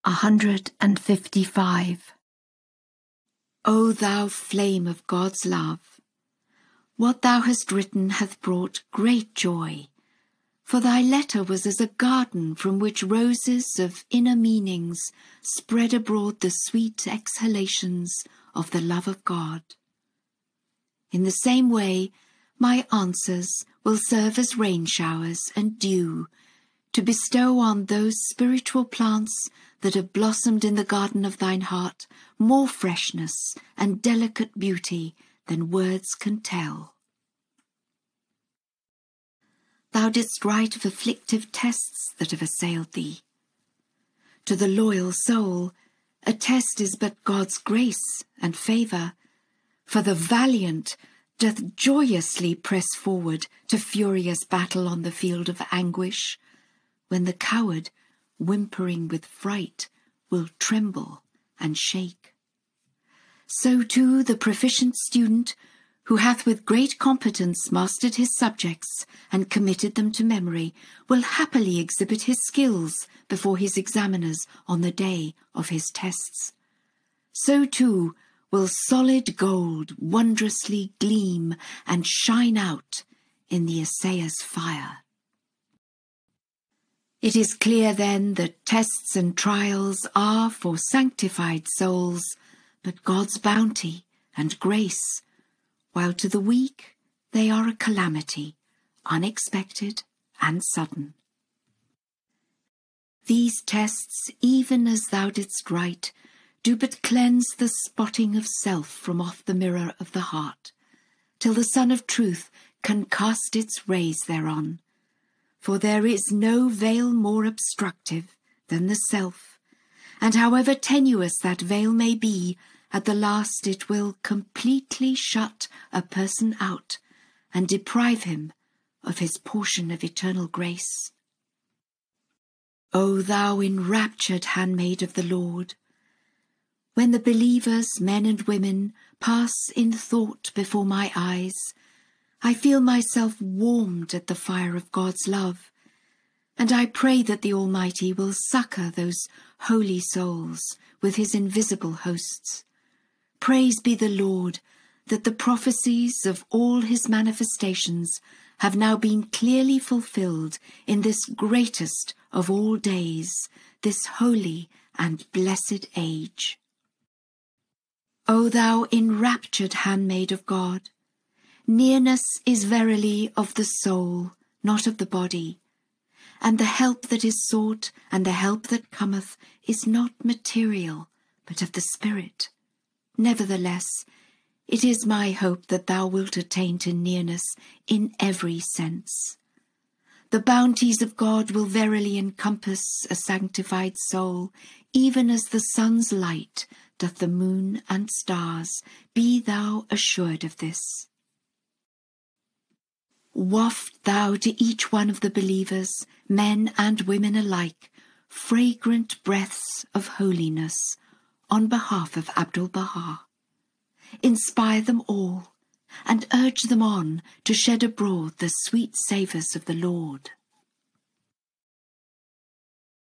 155. O thou flame of God's love, what thou hast written hath brought great joy, for thy letter was as a garden from which roses of inner meanings spread abroad the sweet exhalations of the love of God. In the same way, my answers will serve as rain showers and dew, to bestow on those spiritual plants that have blossomed in the garden of thine heart more freshness and delicate beauty than words can tell. Thou didst write of afflictive tests that have assailed thee. To the loyal soul, a test is but God's grace and favour, for the valiant doth joyously press forward to furious battle on the field of anguish, when the coward, whimpering with fright, will tremble and shake. So too the proficient student, who hath with great competence mastered his subjects and committed them to memory, will happily exhibit his skills before his examiners on the day of his tests. So too will solid gold wondrously gleam and shine out in the assayer's fire. It is clear then that tests and trials are for sanctified souls but God's bounty and grace, while to the weak they are a calamity, unexpected and sudden. These tests, even as thou didst write, do but cleanse the spotting of self from off the mirror of the heart, till the Sun of Truth can cast its rays thereon. For there is no veil more obstructive than the self, and however tenuous that veil may be, at the last it will completely shut a person out and deprive him of his portion of eternal grace. O thou enraptured handmaid of the Lord, when the believers, men and women, pass in thought before my eyes, I feel myself warmed at the fire of God's love, and I pray that the Almighty will succour those holy souls with his invisible hosts. Praise be the Lord, that the prophecies of all his manifestations have now been clearly fulfilled in this greatest of all days, this holy and blessed age. O thou enraptured handmaid of God, nearness is verily of the soul, not of the body, and the help that is sought and the help that cometh is not material, but of the Spirit. Nevertheless, it is my hope that thou wilt attain to nearness in every sense. The bounties of God will verily encompass a sanctified soul, even as the sun's light doth the moon and stars. Be thou assured of this. Waft thou to each one of the believers, men and women alike, fragrant breaths of holiness on behalf of Abdu'l-Baha. Inspire them all and urge them on to shed abroad the sweet savours of the Lord.